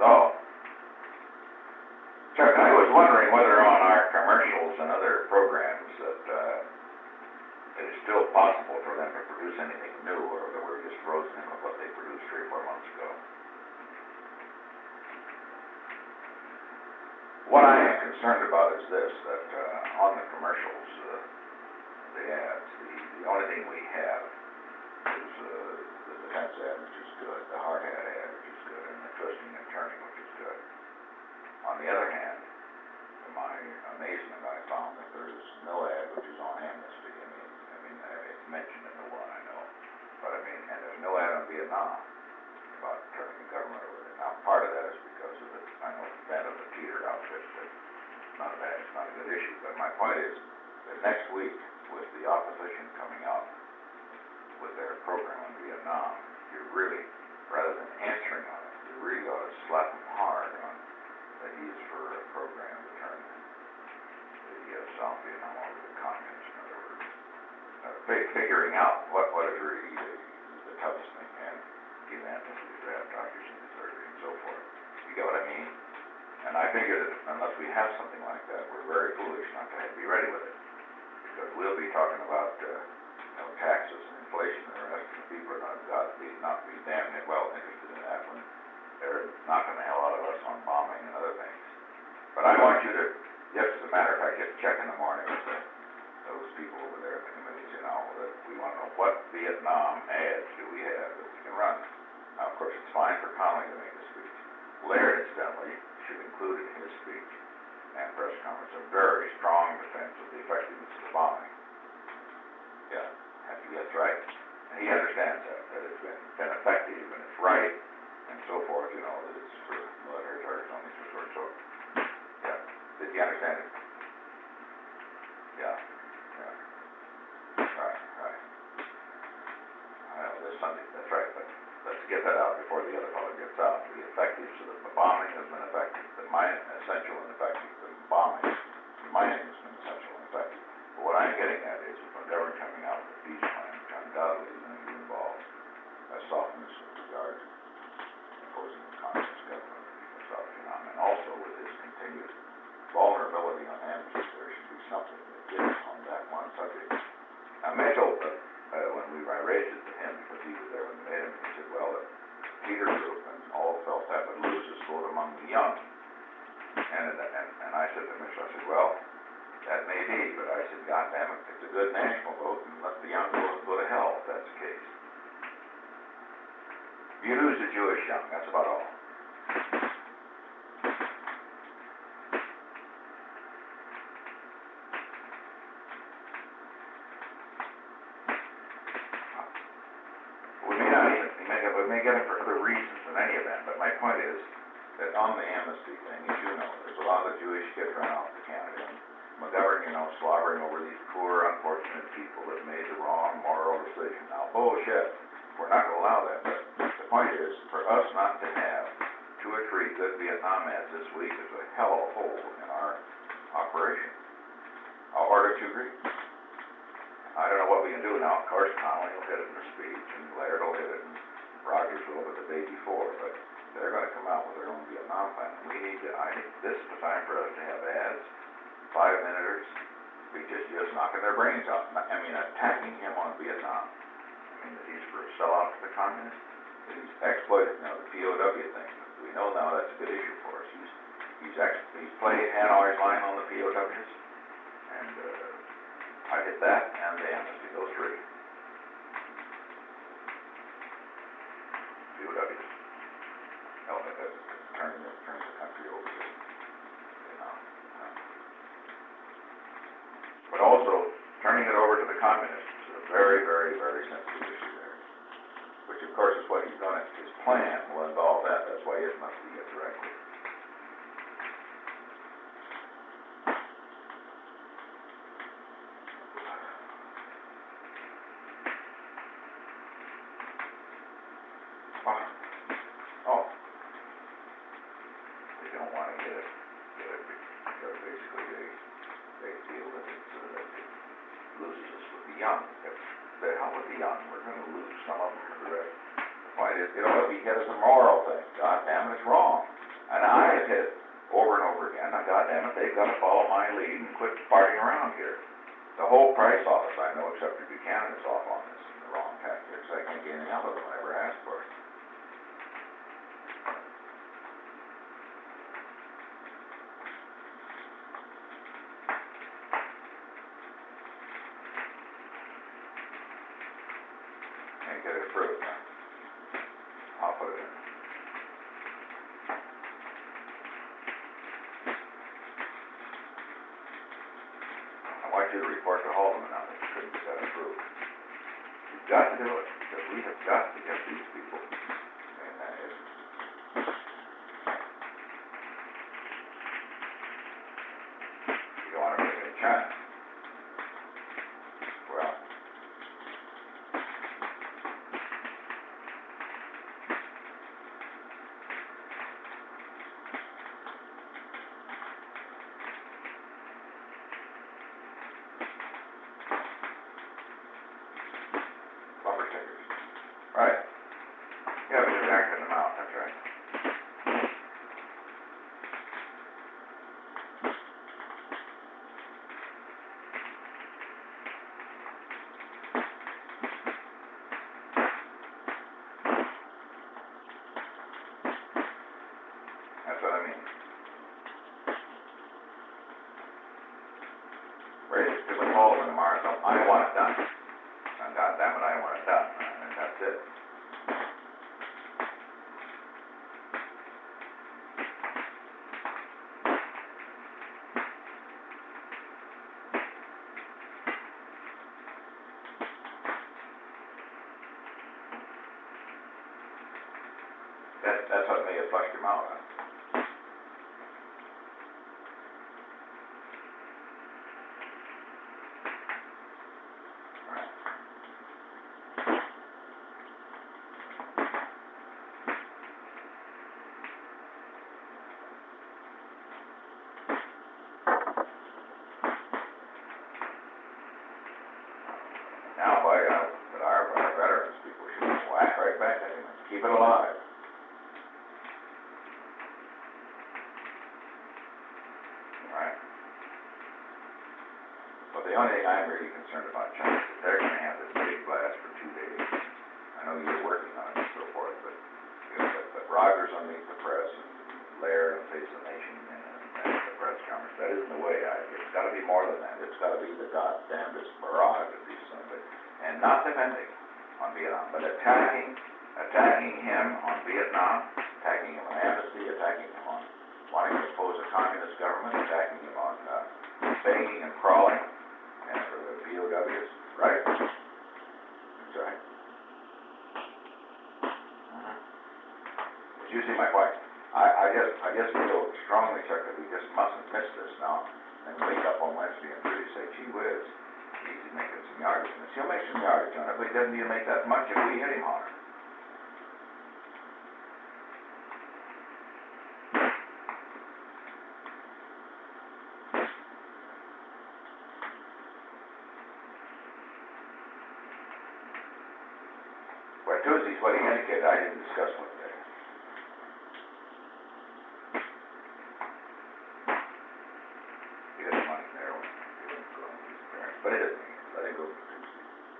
So, Chuck, I was wondering whether on our commercials and other programs that it is still possible for them to produce anything new, or that we're just frozen in with what they produced 3 or 4 months ago. What I am concerned about is this, that on the commercials, the ads, the only thing we have is the defense ad, which is good, the hard hat ad, which is good, and the twisting and turning, which is good. On the other hand, to my amazement, I found that there is no ad which is on amnesty. It's mentioned in the one, I know, but I mean, and there's no ad on Vietnam about turning the government over there. Now, part of that is because of the, I know, the event of the Teeter outfit, but it's not a good issue. But my point is that next week, with the opposition coming out with their program on Vietnam, you really, rather than answering on it, you really ought to slap them hard on that he is for a program to turn the South Vietnam over to the communists. In other words, figuring out what is really the toughest thing, and give amnesty to draft doctors into surgery and so forth. You get what I mean? And I figure that unless we have something like that, we're very foolish not to be ready with it, because we'll be talking about taxes and inflation and the rest, and the people are not be damn well interested in that when they're knocking the hell out of us on bombing and other things. But I want you to, just as a matter of fact, just check in the morning with those people over there at the committees, that we want to know what Vietnam ads do we have that we can run. Now, of course, it's fine for Connally to make a speech. Laird, incidentally, should include in his speech and press conference a very strong defense of the effectiveness of the bombing. Yeah, that's right. And he understands that it's been effective and it's right and so forth, that it's for military targets only, so forth. So, yeah. Did he understand it? Yeah. Right. Well, this Sunday, that's right, but let's get that out before the other fellow gets out. The effective, so that the bombing has been effective. The essential and effective. The mining has been essential and effective. But what I'm getting at is with McGovern coming out with a peace plan, which undoubtedly is going to involve a softness with regard to imposing the communist government of the people of South Vietnam, and also with his continued vulnerability on amnesty, there should be something that gets on that one subject. Now, Mitchell, when I raised it to him, because he was there when they made him, he said, well, the Teeter group and all felt that would lose his vote among the young. And I said to Mitchell, I said, well, that may be, but I said, God damn it, it's a good national vote, and let the young go to hell if that's the case. You lose the Jewish young, that's about all. We may get it for other reasons in any event, but my point is that on the amnesty thing, as you know, there's a lot of the Jewish kids run off to Canada. And McGovern, slobbering over these poor, unfortunate people that made the wrong moral decision. Now, bullshit. We're not going to allow that. But the point is, for us not to have 2 or 3 good Vietnam ads this week is a hell of a hole in our operation. Or don't you agree? I don't know what we can do now. Of course, Connally will hit it in a speech, and Laird will hit it, and Rogers will have it the day before, but they're going to come out with their own Vietnam plan. We need to, I think this is the time for us to have ads, 5-minuters, be just knocking their brains out. I mean, attacking him on Vietnam. I mean, that he's for a sellout to the communists, that he's exploited, the POW thing. We know now that's a good issue for us. He's played Hanoi's line on the POWs, and I hit that and the amnesty, those 3. POWs. No, that's turning the country over to Vietnam. But also, turning it over to the communists is a very, very, very sensitive issue there. Which, of course, is what his plan will involve that. That's why it must be a directive. They don't want to get it because basically they feel that it loses us with the young. If the hell with the young, we're going to lose some of them for the rest. The point is, it ought to be hit as a moral thing. God damn it, it's wrong. goddamn it, they've got to follow my lead and quit farting around here. The whole price office, I know, except for Buchanan, is off on this in the wrong tax here, because I can't get anything out of them. I never asked for it. Can't get it approved. I'll put it in. I want you to report to Haldeman now that you couldn't get that approved. You've got to do it, because we have got to get these people. And you don't want to bring in China. Well, bumper stickers. Right. Yeah, but you're backing them out, that's right. That's what I mean. Ready to get with Haldeman tomorrow, so I want it done. And goddamn it, I want it done. And that's it. That's what may have flushed him out. Right. Now, by that our veterans people should whack right back at him and keep it alive. Right. But the only thing I'm really concerned about, Chuck, is that they're going to have this big blast for 2 days. I know you're working on it and so forth, but but Rogers underneath the press and Laird on Face of the Nation and the press conference, that isn't the way. It's got to be more than that. It's got to be the goddamnedest barrage of these something. And not defending on Vietnam, but attacking him on Vietnam, attacking him on amnesty, attacking him on wanting to oppose a communist government, attacking him on begging and crawling, and for the POWs, right? That's right. But you see my point. I just feel strongly, Chuck, that we just mustn't miss this now, and wake up on Wednesday and really say, gee whiz, he's making some yardage on this. He'll make some yardage on it, but he doesn't need to make that much if we hit him hard. Well, Tuesday's what he indicated. I didn't discuss what day. He doesn't want him there. He wouldn't go on his parents. But it doesn't mean it. Let him go for Tuesday.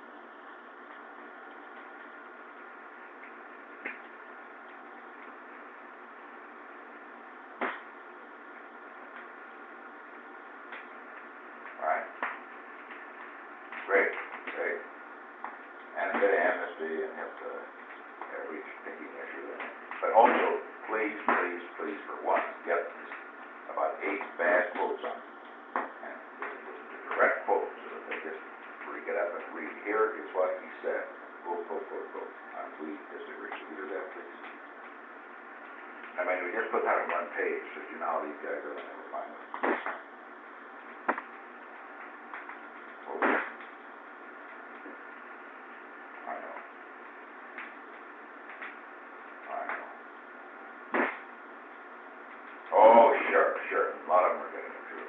All right. Great. Great. And a bit of amnesty and hit the average thinking issue there. But also, please, please, please, for once, get about 8 fast quotes on it. And the direct quotes so that they just get up and read. Here is what he said. Quote, quote, quote, quote. We disagree. Will you do that, please? I mean, we just put that on one page, so you know how these guys are, they'll never find it. I know. I know. Oh, sure, sure. A lot of them are getting it through.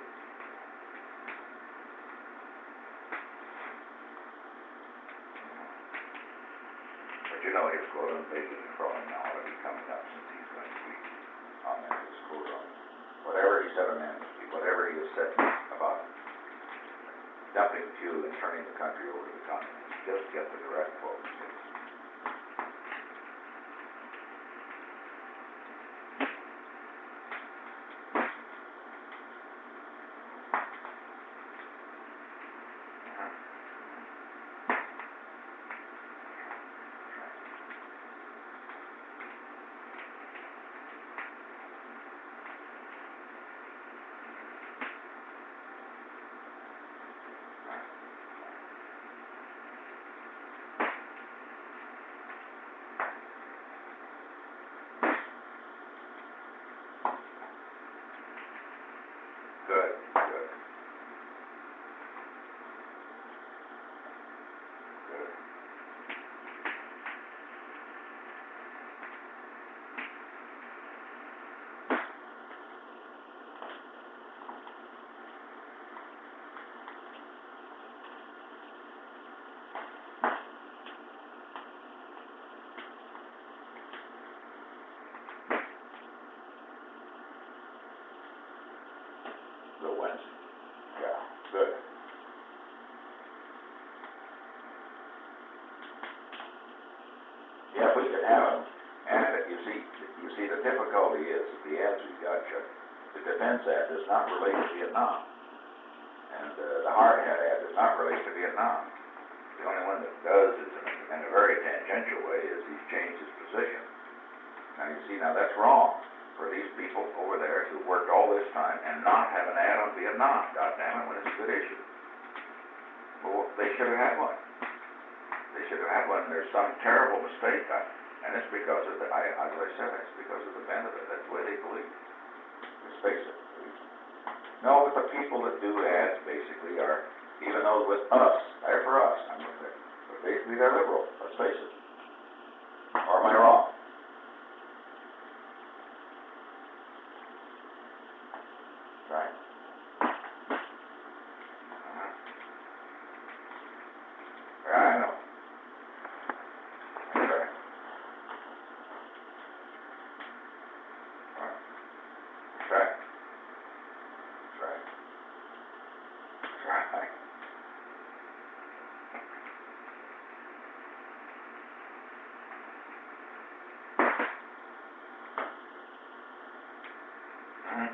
But you know his quote on begging and crawling now ought to be coming up since he's going to be on there. His quote on whatever he said on amnesty. you in turning the country over to the communists. Just get the direct quotes. Good, good, good. The Wednesday. Yeah, good. Yeah, we could have them. And you see, the difficulty is that the ads we've got, Chuck, the Defense ad does not relate to Vietnam. And the hard hat ad does not relate to Vietnam. The only one that does is in a very tangential way is he's changed his position. Now you see, now that's wrong for these people over there who worked all this time and not have an ad on Vietnam. God damn it, when it's a good issue. Well, they should have had one. They should have had one. There's some terrible mistake, and it's because of the, as I said, it's because of the benefit. That's the way they believe. Let's face it. No, but the people that do ads basically are, even though with us, they're for us, but basically they're liberal. Let's face it. Or am I wrong? Right. Yeah, I know. That's right. Right. That's right. That's right. That's right. Mm-hmm.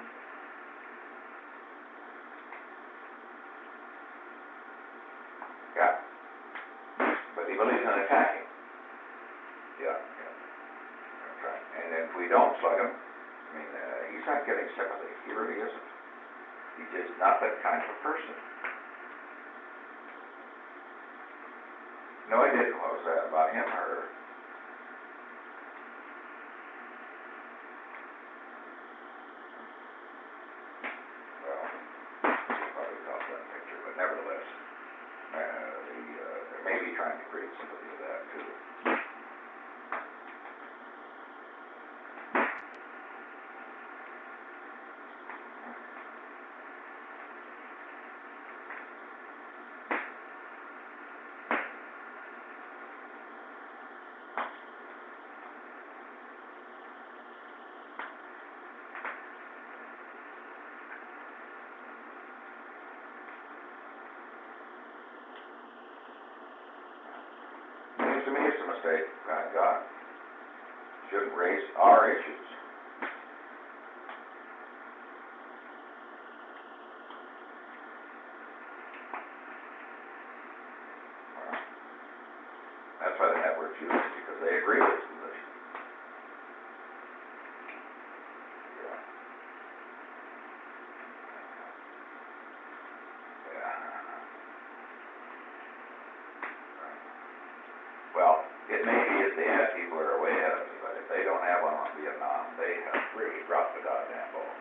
Yeah. But he believes in attacking. Yeah. Yeah. That's right. And if we don't slug him, I mean, he's not getting sympathy. He really isn't. He's just not that kind of a person. No, I didn't. What was that about him or? Well, probably caught that picture, but nevertheless, they may be trying to create sympathy of that too. Seems to me it's a mistake. God, shouldn't raise our issues. Well, that's why the networks use it, because they agree with his position. Yeah. Yeah. Well, it may be if the ad people are way ahead of me, but if they don't have one on Vietnam, they have really dropped the goddamn ball.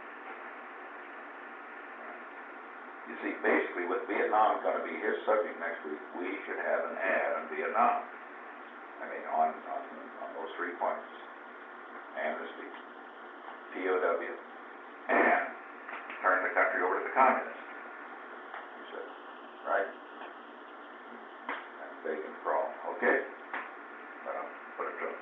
You see, basically, with Vietnam going to be his subject next week, we should have an ad on Vietnam. I mean, on those 3 points: amnesty, POW, and turn the country over to the communists. He said, right? And bacon for all. Okay? Put it to him.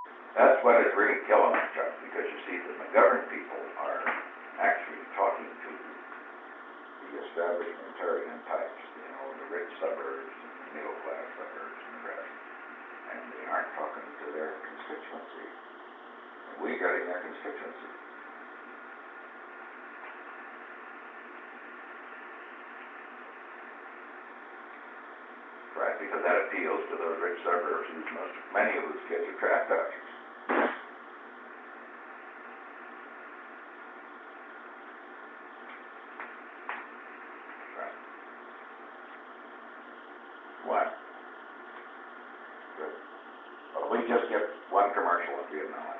That's what is really killing us, Chuck, because you see, the McGovern people are actually talking to the establishmentarian types, you know, the rich suburbs, and the middle-class suburbs, and the rest, and they aren't talking to their constituency. And we got in their constituency. Right, because that appeals to those rich suburbs, many of whose kids are track dodgers. Right. What? Good. Well, we just get one commercial in Vietnam.